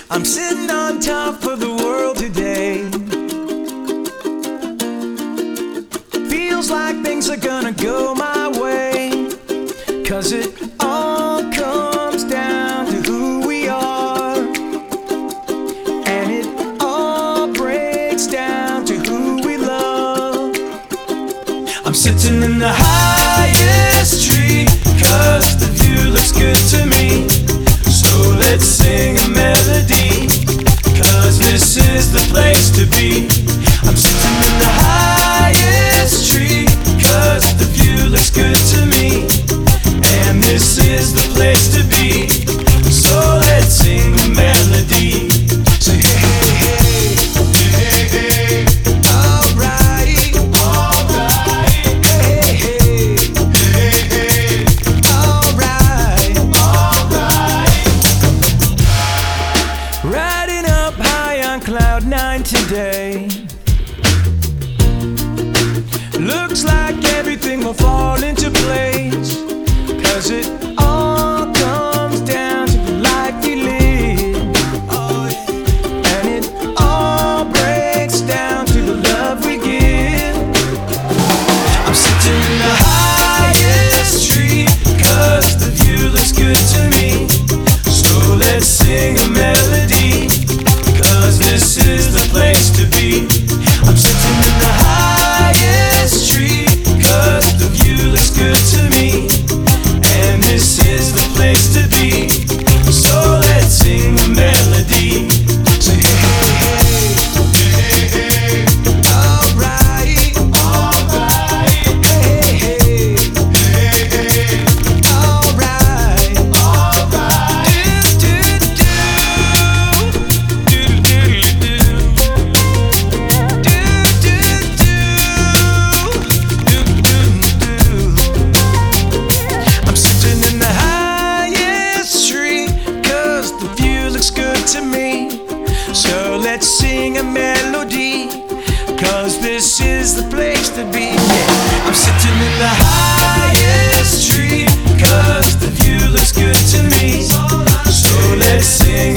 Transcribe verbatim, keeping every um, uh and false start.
I'm sitting on top of the world today. Feels like things are gonna go my way, 'cause it all comes down to who we are, and it all breaks down to who we love. I'm sitting in the highest tree, 'cause the view looks good to me. So let's sing a melody, 'cause this is the place to be. I'm sitting in the highest tree, 'cause the view looks good to me, and this is the place to be. So let's sing a melody. Say hey, hey, hey, hey, hey. Alright, alright. Hey, hey, hey, hey. Alright, alright. Riding up high on cloud nine today. Looks like everything will fall into place, 'cause it all comes down to the life we live. Oh, yeah. And it all breaks down to the love we give. I'm sitting in the highest tree, 'cause the view looks good to me. So let's sing a melody, 'cause this is the place to be. I'm sitting in the highest tree, 'cause the view looks good to me, and this is the place to be. So let's sing a melody. Say hey, hey, hey, hey, hey. Alright, alright. Hey, hey, hey, hey. Alright, alright. Do, do, do. Do, do, do, do. Do, do, do. Do, do, do. I'm sitting in the highest tree, 'cause the view looks good to me. So let's sing a melody, 'cause this is the place to be. Yeah. I'm sitting in the highest tree, 'cause the view looks good to me. So let's sing